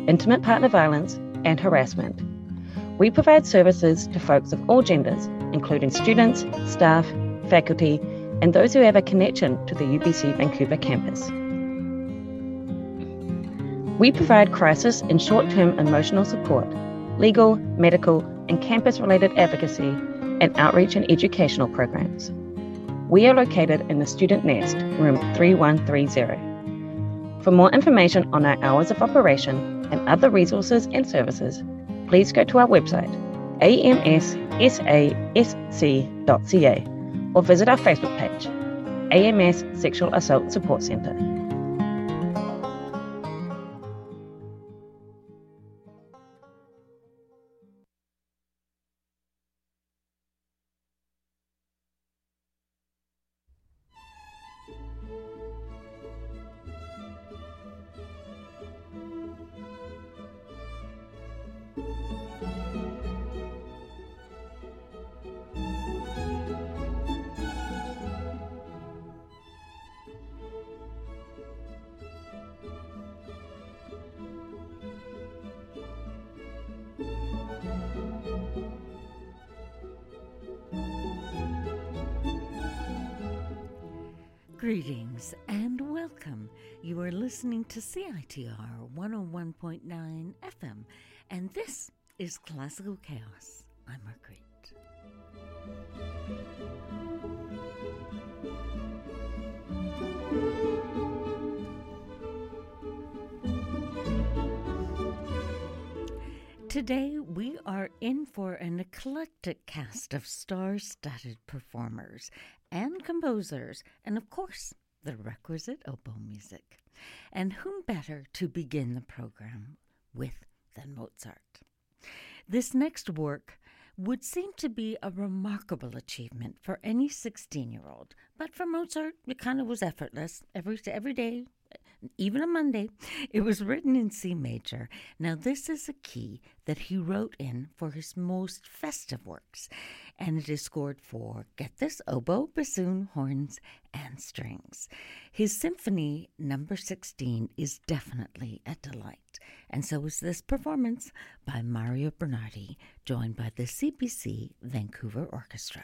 intimate partner violence, and harassment. We provide services to folks of all genders, including students, staff, faculty, and those who have a connection to the UBC Vancouver campus. We provide crisis and short-term emotional support, legal, medical, and campus-related advocacy, and outreach and educational programs. We are located in the Student Nest, room 3130. For more information on our hours of operation and other resources and services, please go to our website, amssasc.ca, or visit our Facebook page, AMS Sexual Assault Support Centre. Greetings and welcome. You are listening to CITR 101.9 FM, and this is Classical Chaos. I'm Marguerite. Today we are in for an eclectic cast of star-studded performers and composers, and of course, the requisite oboe music. And whom better to begin the program with than Mozart? This next work would seem to be a remarkable achievement for any 16-year-old, but for Mozart, it kind of was effortless every day. Even on Monday, it was written in C major. Now, this is a key that he wrote in for his most festive works, and it is scored for, get this, oboe, bassoon, horns, and strings. His Symphony number 16 is definitely a delight, and so is this performance by Mario Bernardi, joined by the CBC Vancouver Orchestra.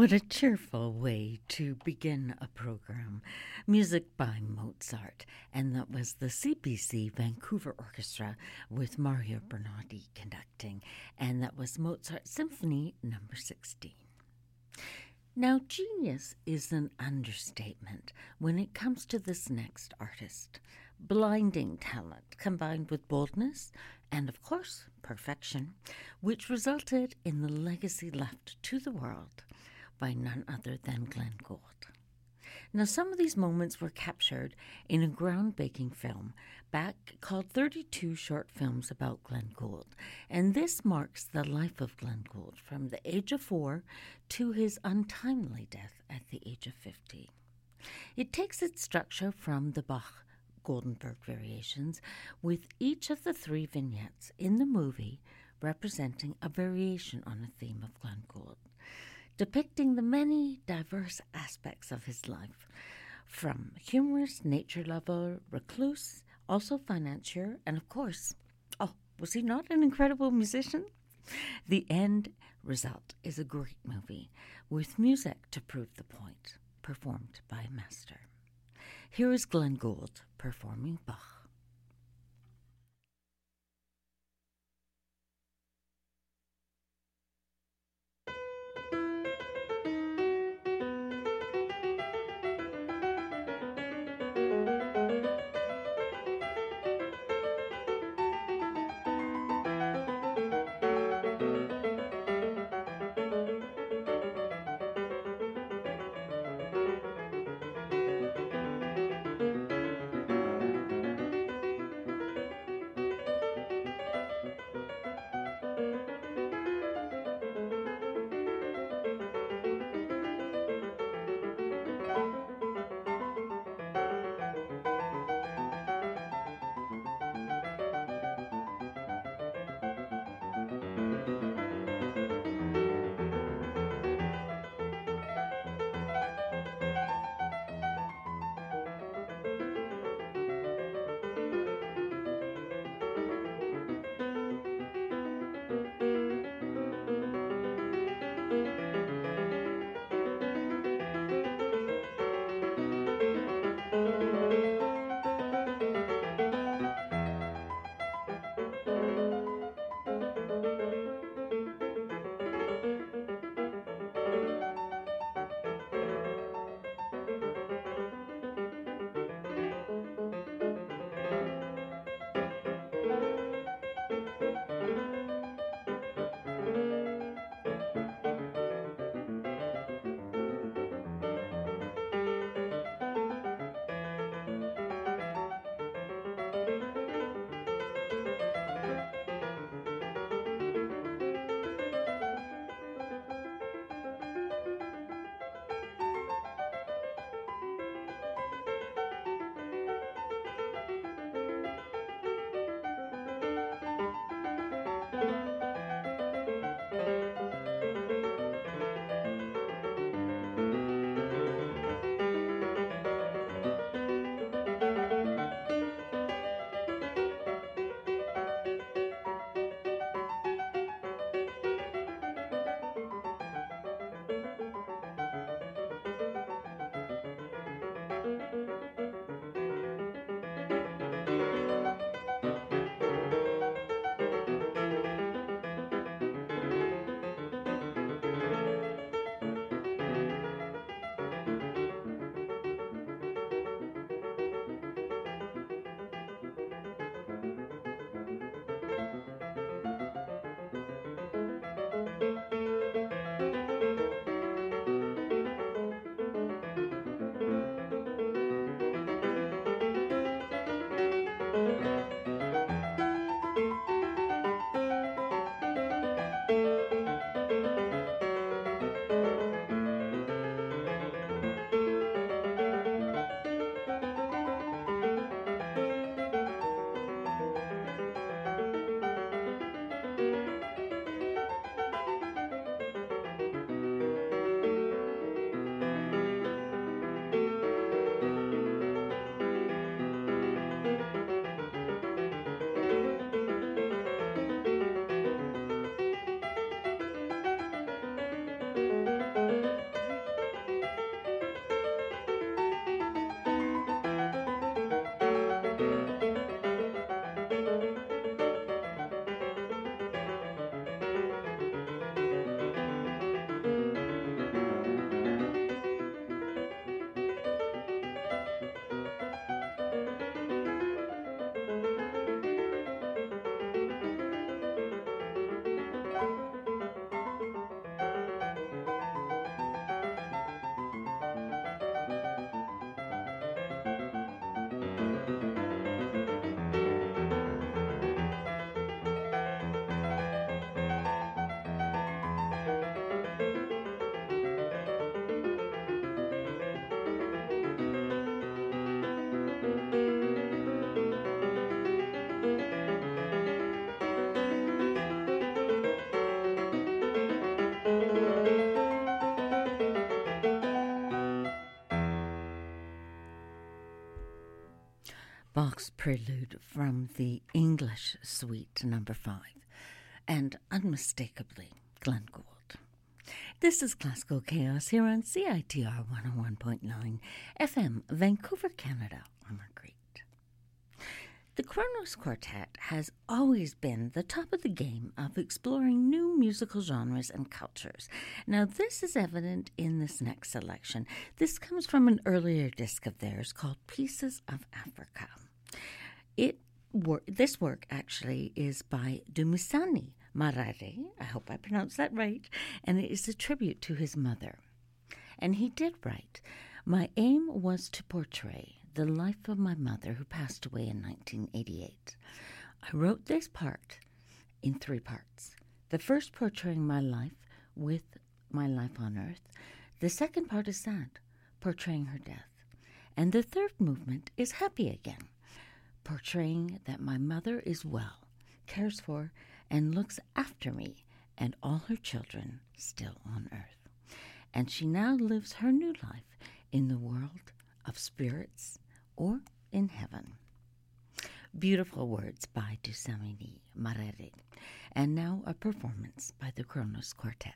What a cheerful way to begin a program. Music by Mozart, and that was the CBC Vancouver Orchestra with Mario Bernardi conducting, and that was Mozart Symphony Number 16. Now, genius is an understatement when it comes to this next artist. Blinding talent combined with boldness and, of course, perfection, which resulted in the legacy left to the world by none other than Glenn Gould. Now, some of these moments were captured in a groundbreaking film back called 32 Short Films About Glenn Gould, and this marks the life of Glenn Gould from the age of 4 to his untimely death at the age of 50. It takes its structure from the Bach Goldenberg variations, with each of the 3 vignettes in the movie representing a variation on a theme of Glenn Gould, depicting the many diverse aspects of his life, from humorous, nature lover, recluse, also financier, and of course, was he not an incredible musician? The end result is a great movie with music to prove the point, performed by a master. Here is Glenn Gould performing Bach. Bach's Prelude from the English Suite Number 5, and unmistakably Glenn Gould. This is Classical Chaos here on CITR 101.9 FM, Vancouver, Canada. I'm Marguerite. The Kronos Quartet has always been the top of the game of exploring new musical genres and cultures. Now, this is evident in this next selection. This comes from an earlier disc of theirs called Pieces of Africa. This work actually is by Dumisani Marare, I hope I pronounced that right, and it is a tribute to his mother. And he did write, "My aim was to portray the life of my mother who passed away in 1988. I wrote this part in 3 parts. The first portraying my life with my life on earth. The second part is sad, portraying her death. And the third movement is happy again, portraying that my mother is well, cares for, and looks after me and all her children still on earth. And she now lives her new life in the world of spirits or in heaven." Beautiful words by Dusamini Marere. And now a performance by the Kronos Quartet.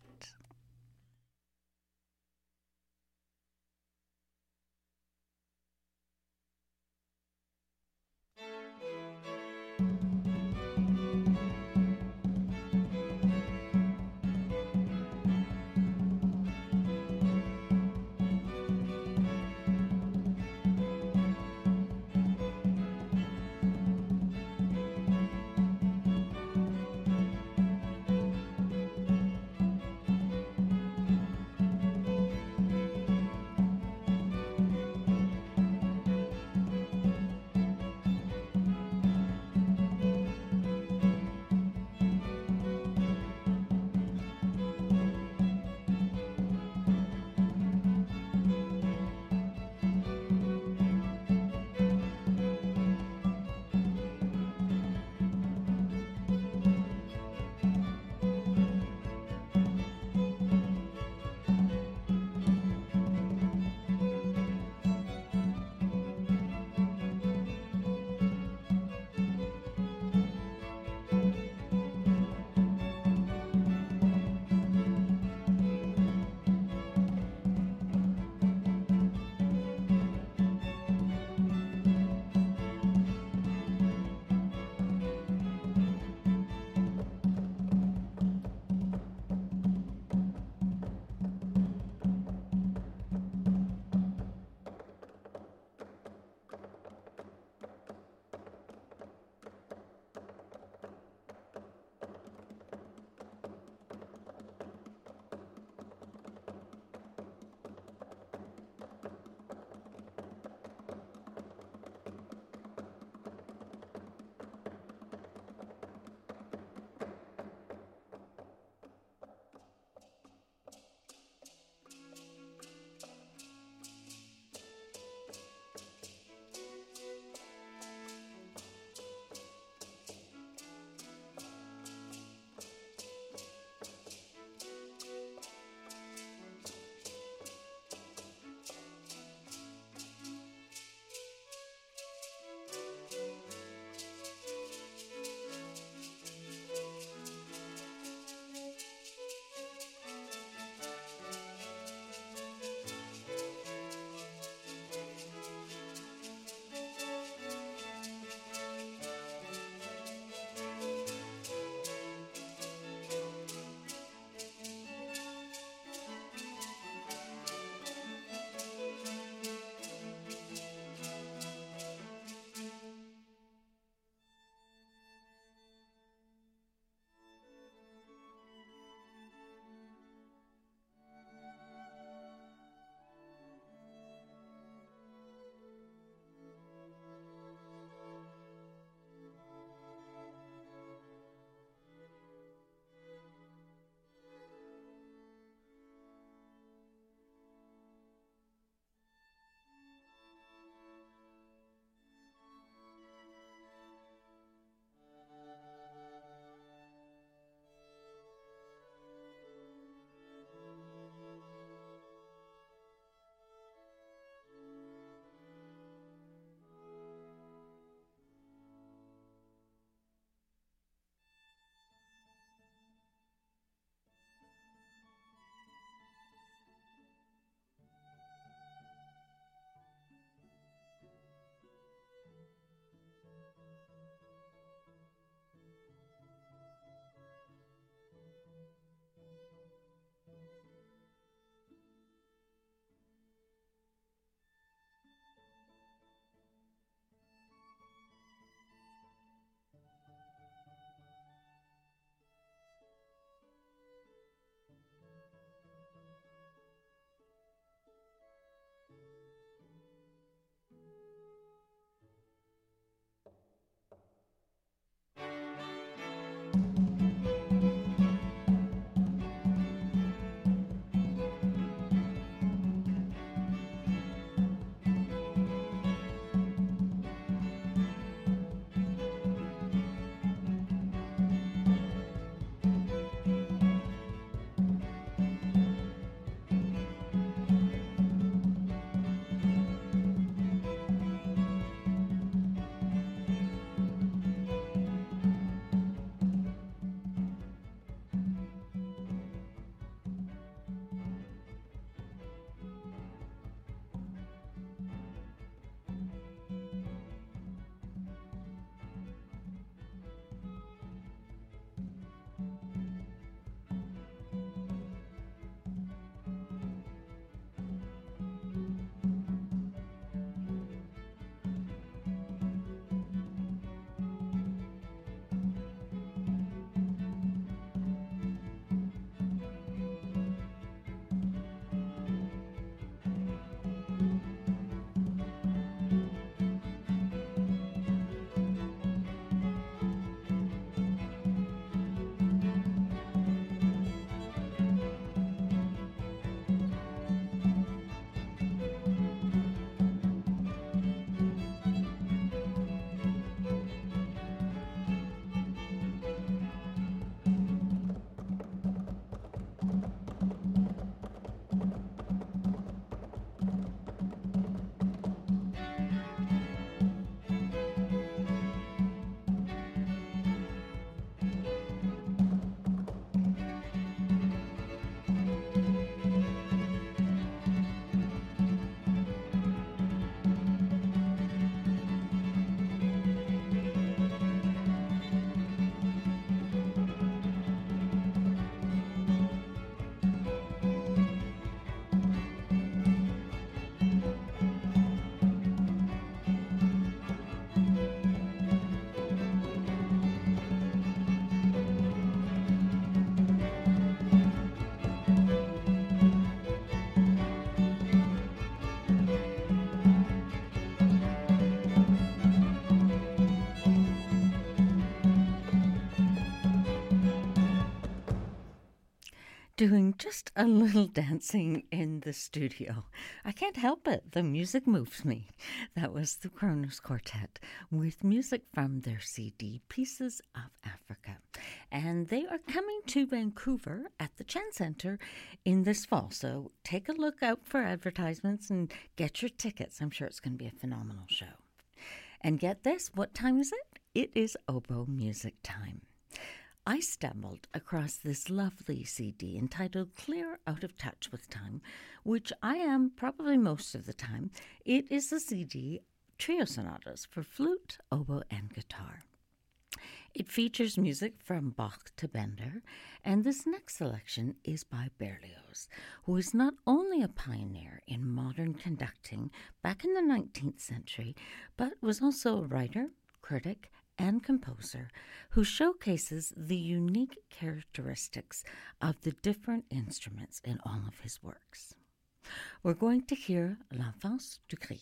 doing just a little dancing in the studio. I can't help it. The music moves me. That was the Kronos Quartet with music from their CD, Pieces of Africa. And they are coming to Vancouver at the Chan Centre in this fall. So take a look out for advertisements and get your tickets. I'm sure it's going to be a phenomenal show. And get this, what time is it? It is oboe music time. I stumbled across this lovely CD entitled Clear Out of Touch with Time, which I am probably most of the time. It is a CD, trio sonatas for flute, oboe, and guitar. It features music from Bach to Bender, and this next selection is by Berlioz, who is not only a pioneer in modern conducting back in the 19th century, but was also a writer, critic, and composer who showcases the unique characteristics of the different instruments in all of his works. We're going to hear L'Enfance du Cri.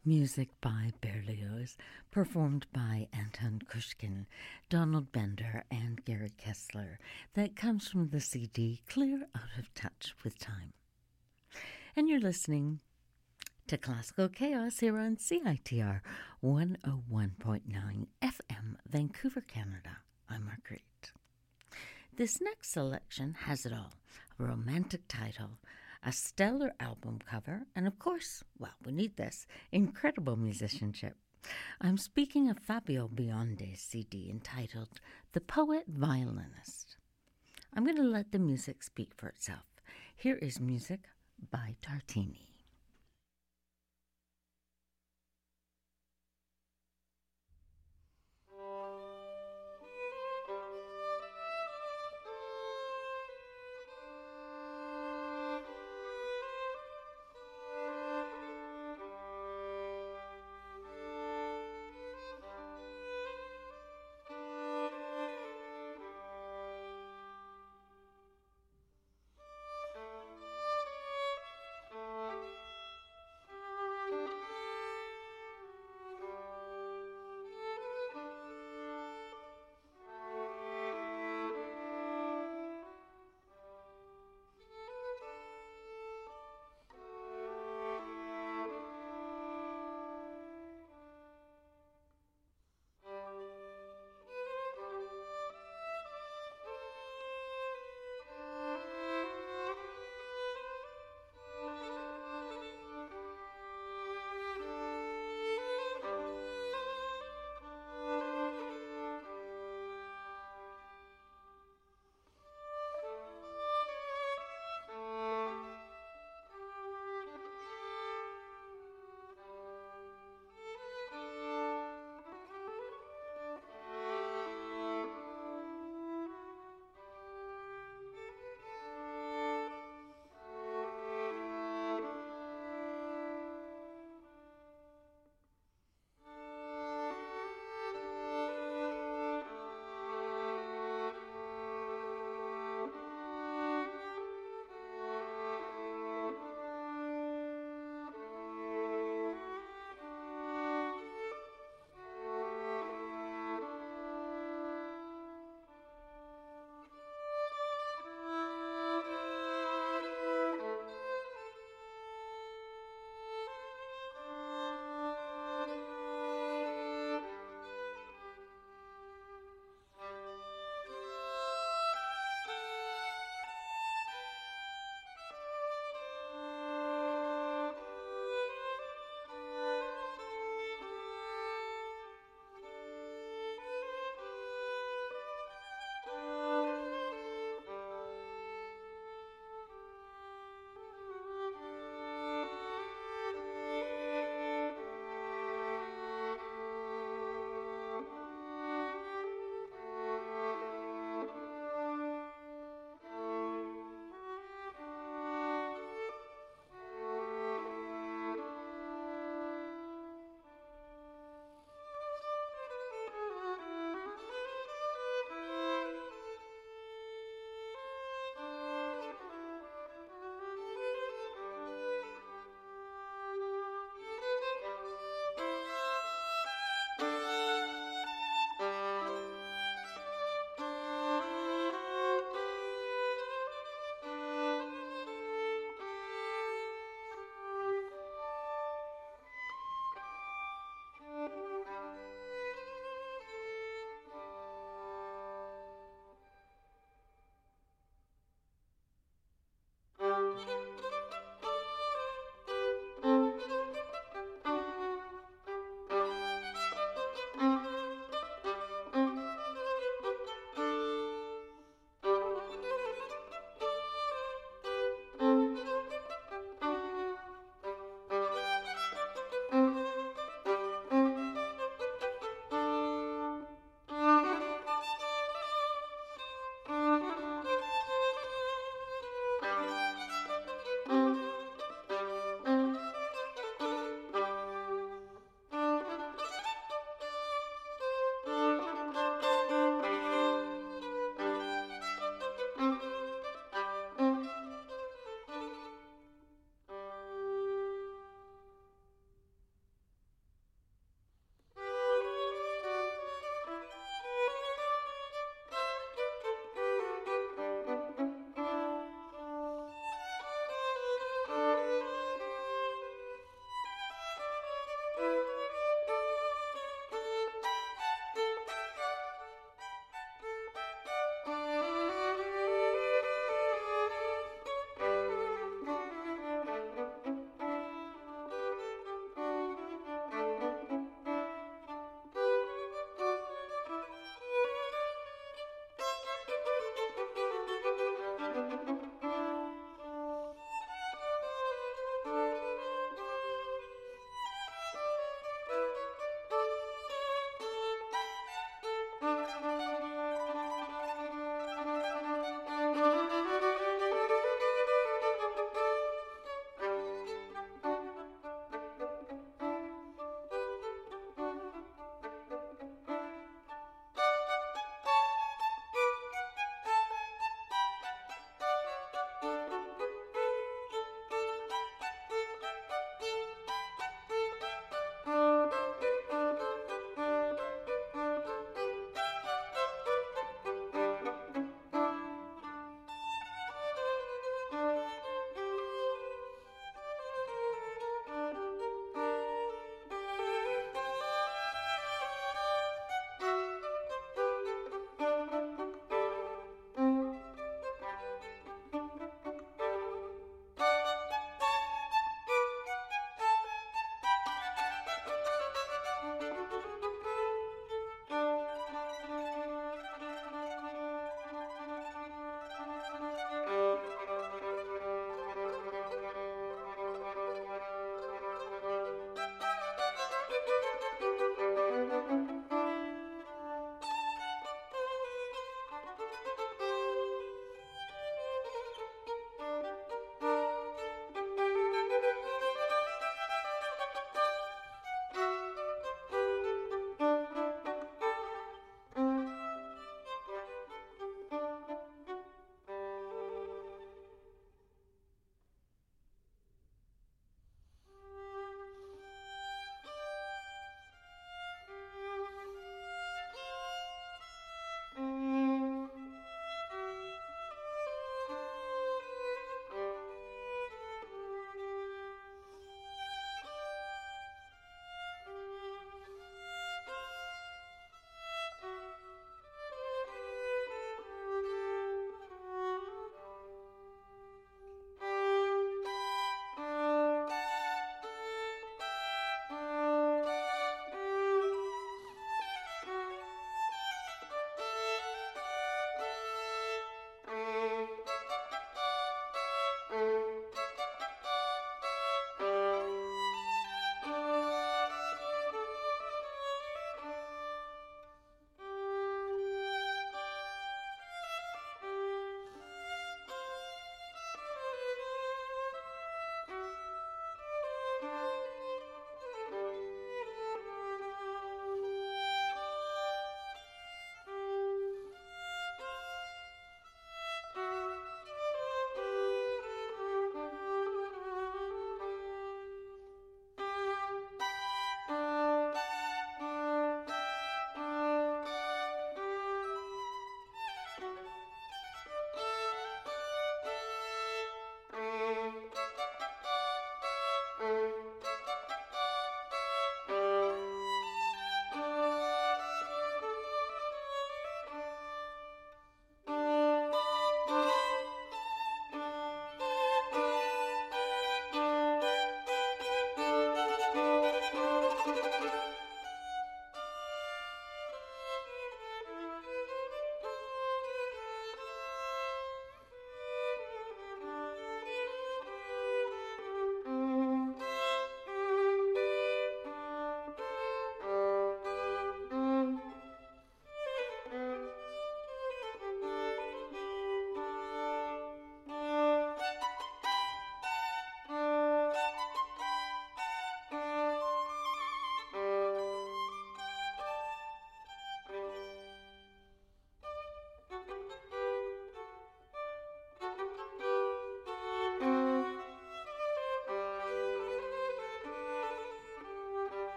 Music by Berlioz, performed by Anton Kushkin, Donald Bender, and Gary Kessler. That comes from the CD Clear Out of Touch with Time. And you're listening to Classical Chaos here on CITR 101.9 FM, Vancouver, Canada. I'm Marguerite. This next selection has it all: a romantic title, a stellar album cover, and of course, well, we need this, incredible musicianship. I'm speaking of Fabio Biondi's CD entitled The Poet Violinist. I'm going to let the music speak for itself. Here is music by Tartini.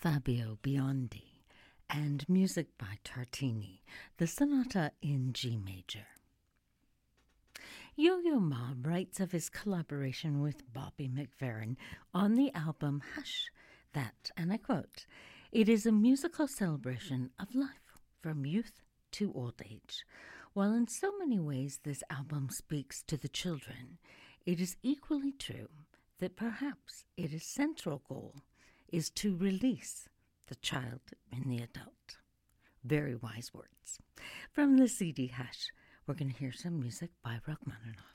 Fabio Biondi, and music by Tartini, the Sonata in G major. Yo-Yo Ma writes of his collaboration with Bobby McFerrin on the album Hush that, and I quote, "It is a musical celebration of life from youth to old age. While in so many ways this album speaks to the children, it is equally true that perhaps its central goal is to release the child in the adult." Very wise words. From the CD Hush, we're going to hear some music by Rachmaninoff.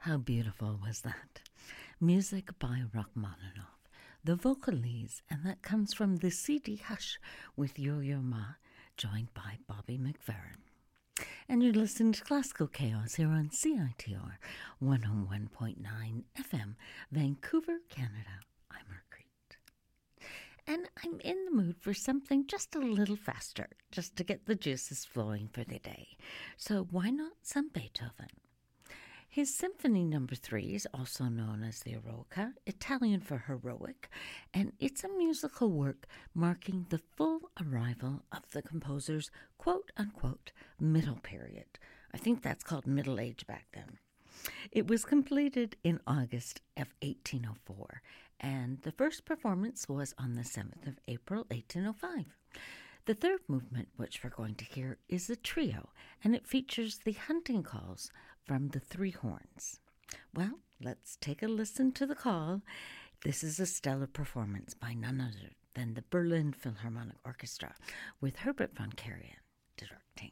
How beautiful was that? Music by Rachmaninoff. The vocalese, and that comes from the CD Hush with Yo-Yo Ma, joined by Bobby McFerrin. And you're listening to Classical Chaos here on CITR 101.9 FM, Vancouver, Canada. I'm Marguerite. And I'm in the mood for something just a little faster, just to get the juices flowing for the day. So why not some Beethoven? His Symphony No. 3 is also known as the Eroica, Italian for heroic, and it's a musical work marking the full arrival of the composer's quote-unquote middle period. I think that's called middle age back then. It was completed in August of 1804, and the first performance was on the 7th of April, 1805. The third movement, which we're going to hear, is a trio, and it features the hunting calls from the three horns. Well, let's take a listen to the call. This is a stellar performance by none other than the Berlin Philharmonic Orchestra, with Herbert von Karajan directing.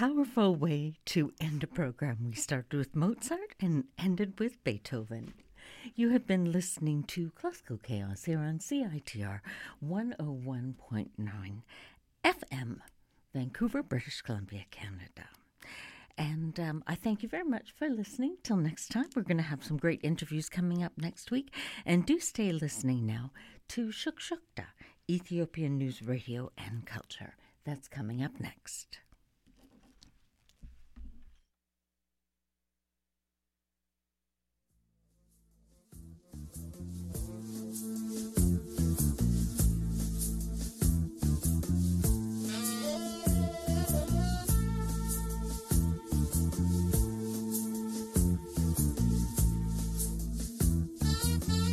powerful way to end a program. We started with Mozart and ended with Beethoven. You have been listening to Classical Chaos here on CITR 101.9 FM, Vancouver, British Columbia, Canada. And I thank you very much for listening. Till next time, we're going to have some great interviews coming up next week. And do stay listening now to Shukshukta, Ethiopian News Radio and Culture. That's coming up next.